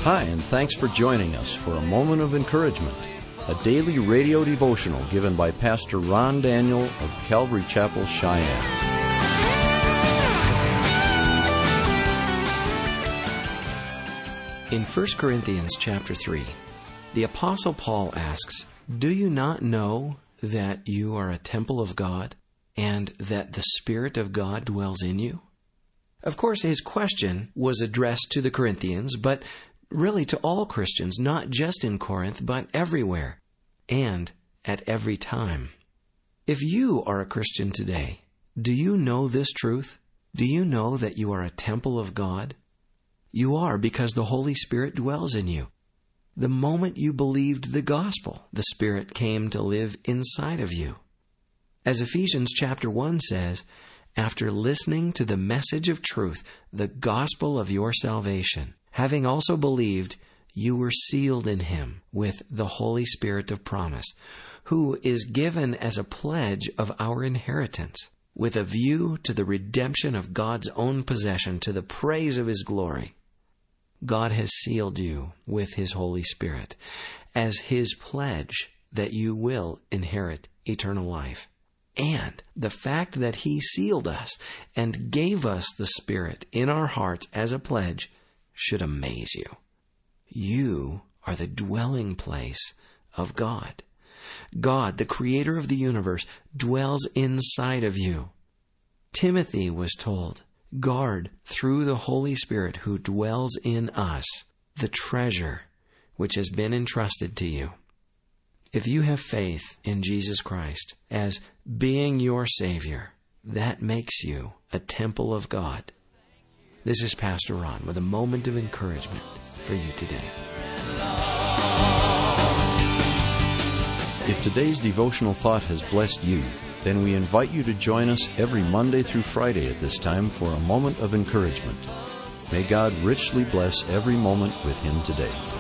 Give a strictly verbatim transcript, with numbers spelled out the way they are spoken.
Hi, and thanks for joining us for a moment of encouragement, a daily radio devotional given by Pastor Ron Daniel of Calvary Chapel, Cheyenne. In First Corinthians chapter three, the Apostle Paul asks, "Do you not know that you are a temple of God and that the Spirit of God dwells in you?" Of course, his question was addressed to the Corinthians, but really to all Christians, not just in Corinth, but everywhere and at every time. If you are a Christian today, do you know this truth? Do you know that you are a temple of God? You are, because the Holy Spirit dwells in you. The moment you believed the gospel, the Spirit came to live inside of you. As Ephesians chapter one says, after listening to the message of truth, the gospel of your salvation, having also believed, you were sealed in him with the Holy Spirit of promise, who is given as a pledge of our inheritance, with a view to the redemption of God's own possession, to the praise of his glory. God has sealed you with his Holy Spirit as his pledge that you will inherit eternal life. And the fact that he sealed us and gave us the Spirit in our hearts as a pledge should amaze you. You are the dwelling place of God. God, the creator of the universe, dwells inside of you. Timothy was told, guard through the Holy Spirit who dwells in us the treasure which has been entrusted to you. If you have faith in Jesus Christ as being your Savior, that makes you a temple of God. This is Pastor Ron with a moment of encouragement for you today. If today's devotional thought has blessed you, then we invite you to join us every Monday through Friday at this time for a moment of encouragement. May God richly bless every moment with him today.